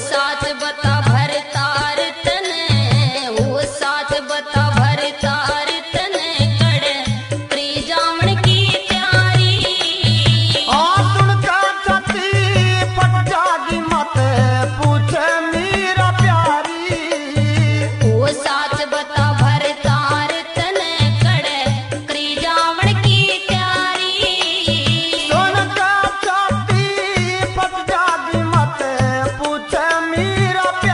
साच बता भरतार तने, वो साच बता भरतार तने कड़े प्री जावण की तैयारी। तुणका छाती पट जागी मत पूछे मीरा प्यारी। वो साच बता भरतार तने कड़े प्री जावण की तैयारी। तुणका छाती पट जागी मत पूछे मीरा प्यारी।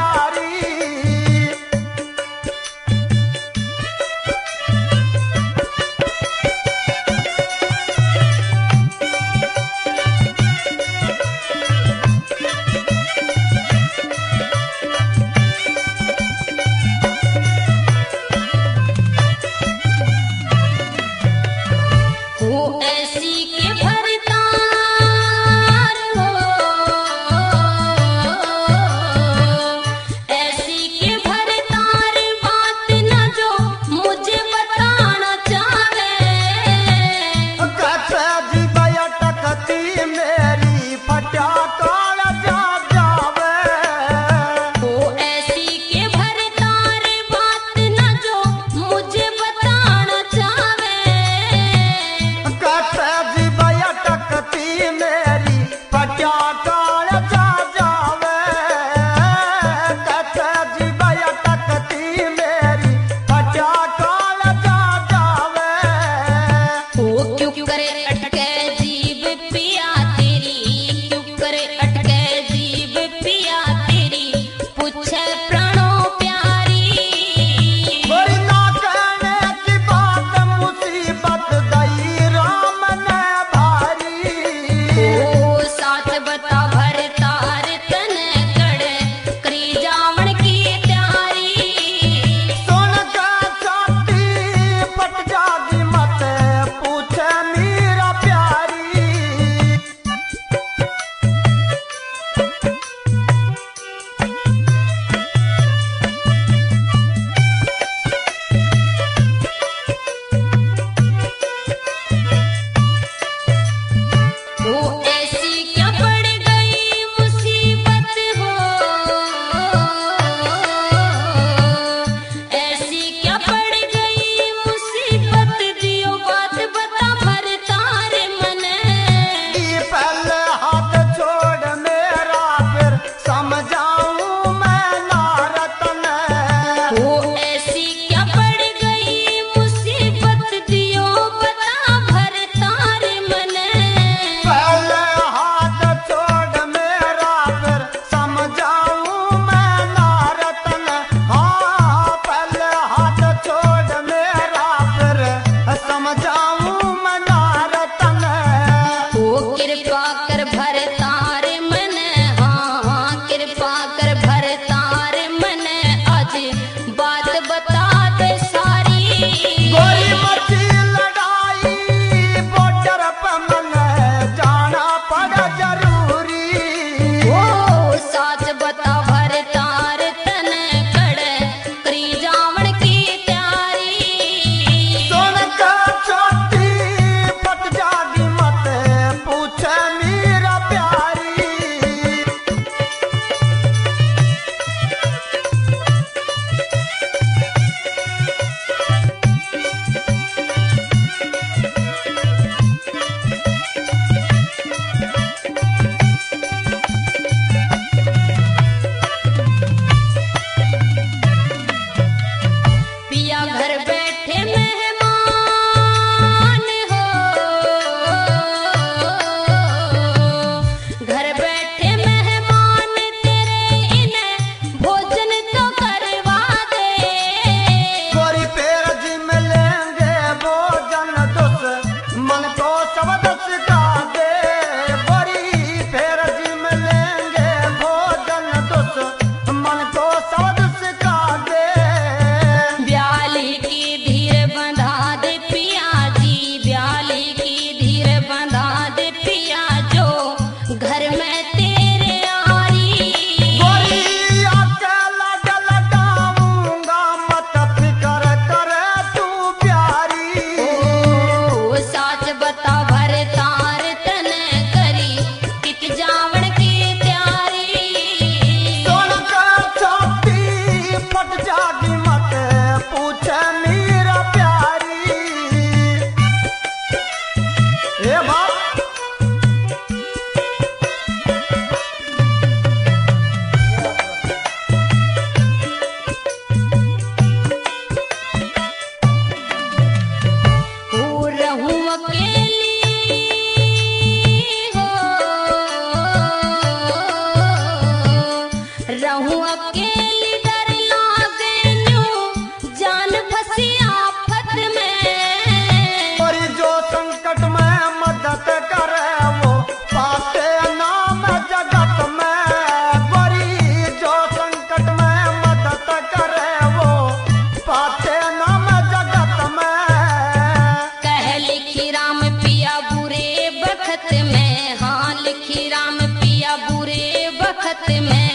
रहूं अकेली डर लागे न्यू जान फंसी आफत में। और जो संकट में मदद करे वो पाते नाम जगत में। गोरी जो संकट में मदद करे वो पाते नाम जगत में। कह लिखी राम पिया बुरे बखत में, हाँ लिखी राम पिया बुरे बखत में।